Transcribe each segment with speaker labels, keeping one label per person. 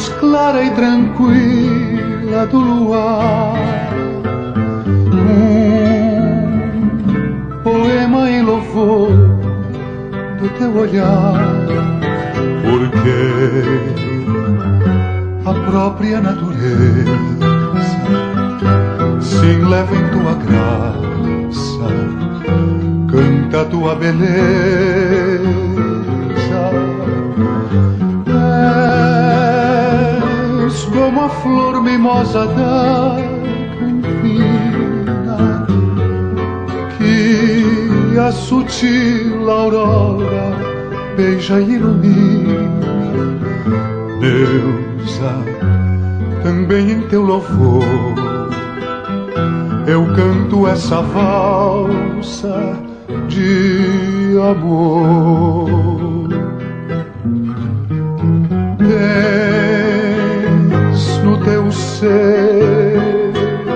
Speaker 1: luz clara e tranquila do luar, um poema em louvor do teu olhar, porque a própria natureza se enleva em tua graça, canta a tua beleza. És como a flor mimosa da campina, que a sutil aurora beija e ilumina. Deusa, também em teu louvor eu canto essa valsa de amor. Tens no teu ser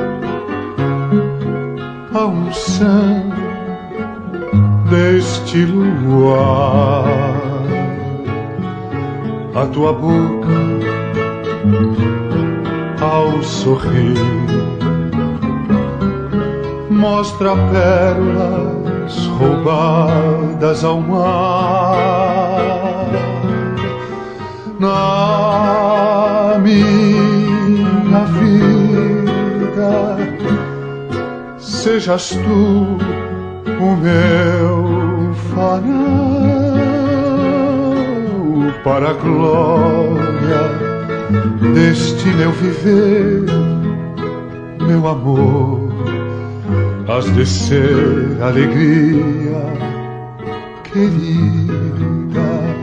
Speaker 1: a unção deste luar, a tua boca ao sorrir mostra pérolas roubadas ao mar. Na minha vida sejas tu o meu farol, para a glória deste meu viver, meu amor, hás de ser alegria querida.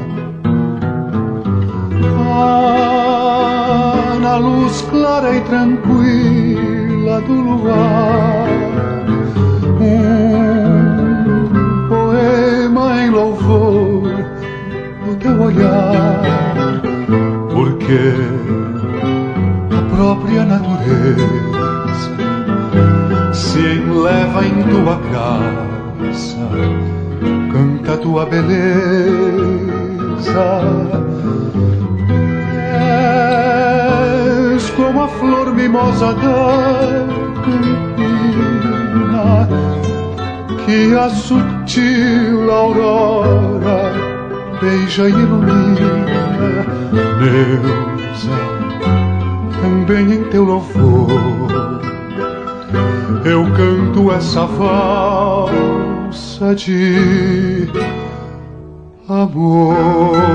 Speaker 1: Na luz clara e tranquila do luar, um poema em louvor do teu olhar, porque a própria natureza se enleva em tua graça, canta a tua beleza. És como a flor mimosa da campina, que a sutil aurora beija e ilumina. Deusa, também em teu louvor eu canto essa valsa de amor.